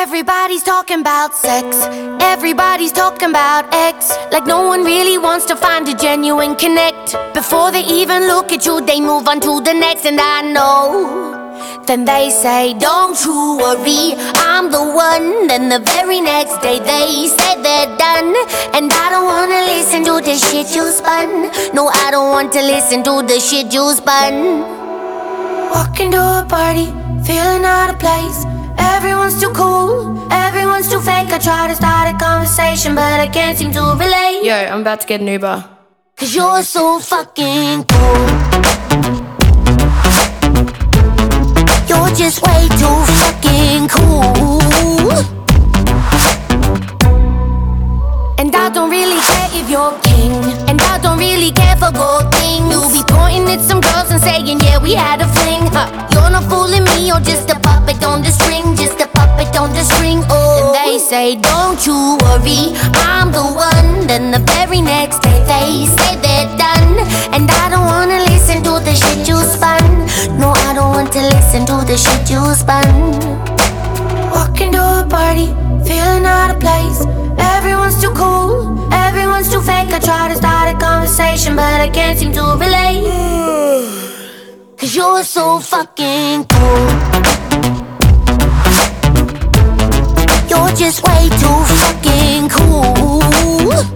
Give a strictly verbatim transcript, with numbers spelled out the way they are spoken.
Everybody's talking about sex, everybody's talking about X. Like no one really wants to find a genuine connect. Before they even look at you, they move on to the next. And I know, then they say, don't you worry, I'm the one. Then the very next day they say they're done. And I don't wanna listen to the shit you spun. No, I don't want to listen to the shit you spun. Walking to a party, feeling out of place. Everyone's too cool, everyone's too fake. I try to start a conversation, but I can't seem to relate. Yo, I'm about to get an Uber. Cause you're so fucking cool. You're just way too fucking cool. And I don't really care if you're king, and I don't really care for gold things. You'll be pointing at some girls and saying, yeah, we had a fling. Huh. You're not fooling me, you're just a puppet on the string. Just a puppet on the string, oh. And they say, don't you worry, I'm the one. Then the very next day they say they're done. And I don't wanna listen to the shit you spun. No, I don't want to listen to the shit you spun. Walking to a party, feeling out of place. Everyone's too cool, everyone's too fake. I try to start a conversation, but I can't seem to relate. Cause you're so fucking cool. You're just way too fucking cool.